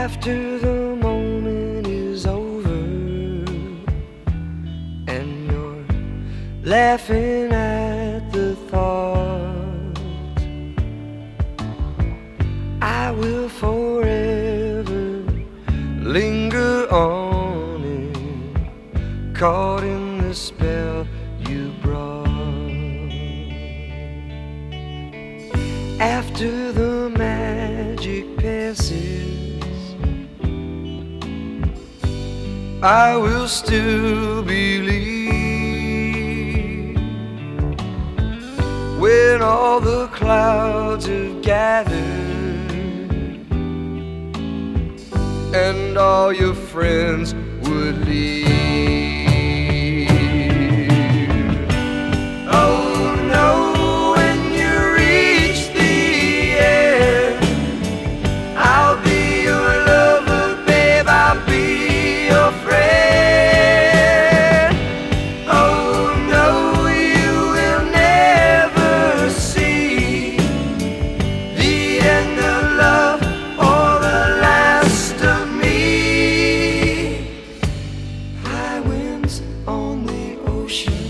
After the moment is over and you're laughing at the thought, I will forever linger on it, caught in the spell you brought. After the magic passes, I will still believe. When all the clouds have gathered and all your friends would leave. Oh no, when you reach the end, I'll be your lover, babe, I'll be your friend. Oh no, you will never see the end of love or the last of me. High winds on the ocean,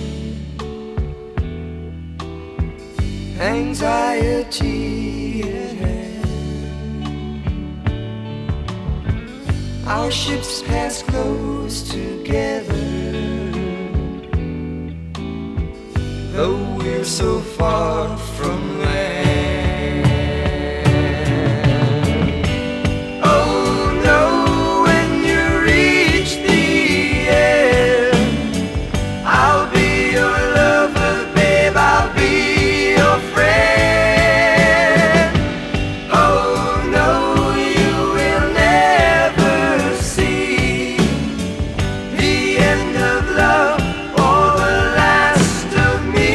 anxiety at hand. Our ships pass close together, though we're so far from land. Oh no, when you reach the end, I'll be your lover, babe, I'll be your friend. Oh no, you will never see the end of love or the last of me.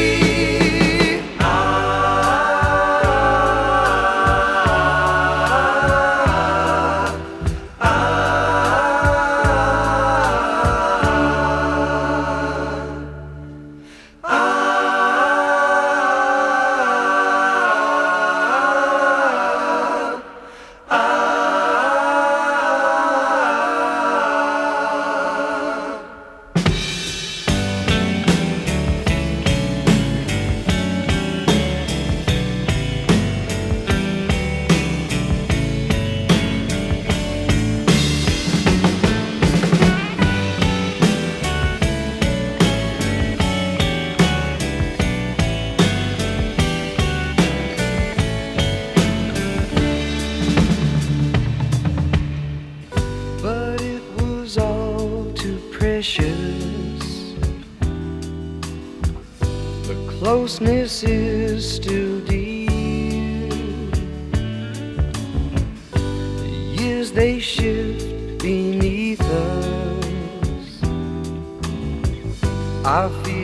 But it was all too precious. The closeness is still dear. The years they shift beneath us. I feel